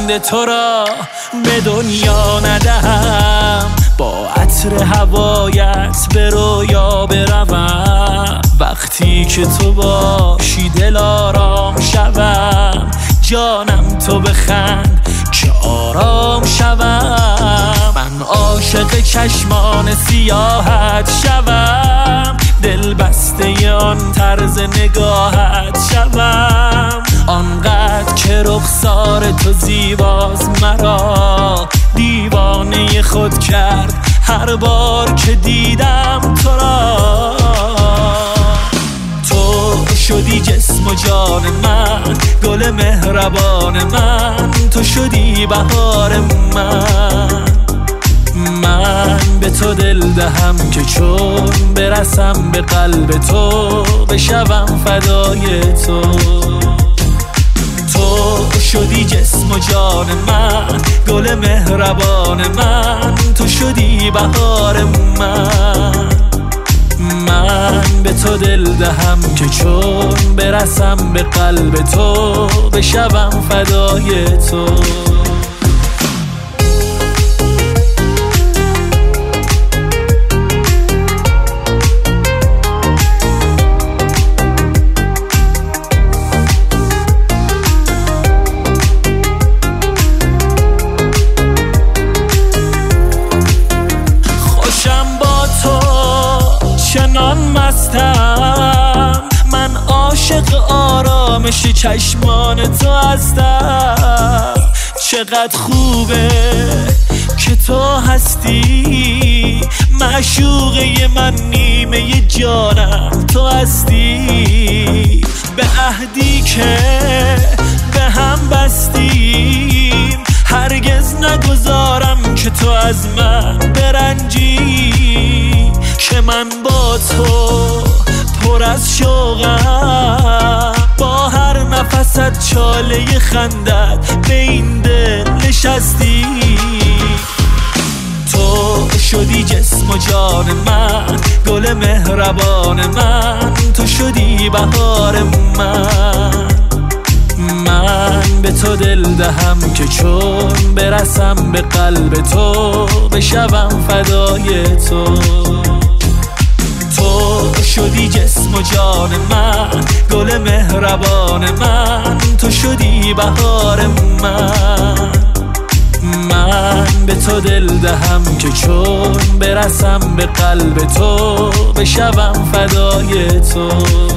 لبخند تو را به دنیا ندهم، با عطر هوایت به رویا بروم. وقتی که تو باشی دل آرام شوم، جانم تو بخند که آرام شوم. من عاشق چشمان سیاحت شوم، دل بسته آن طرز نگاهت شوم. آنقدر که رخسار تو زیباست مرا دیوانه خود کرد هر بار که دیدم تو را. تو شدی جسم و جان من، گل مهربان من، تو شدی بهار من به تو دل دهم که چون برسم به قلب تو بشوم فدای تو. تو شدی جسم و جان من، گل مهربان من، تو شدی بهار من به تو دل دهم که چون برسم به قلب تو بشوم فدای تو. چنان مستم من، عاشق آرامش چشمان تو هستم. چقدر خوبه که تو هستی، معشوقه من، نیمه جانم تو هستی. به عهدی که به هم بستیم هرگز نگذارم که تو از من برنجی. که من با تو پر از شوقم، با هر نفست چاله خندت به این دل نشستی. تو شدی جسم و جان من، گل مهربان من، تو شدی بهار من به تو دل دهم که چون برسم به قلب تو بشوم فدای تو. تو شدی جسم و جان من، گل مهربان من، تو شدی بهار من به تو دل دهم که چون برسم به قلب تو بشوم فدای تو.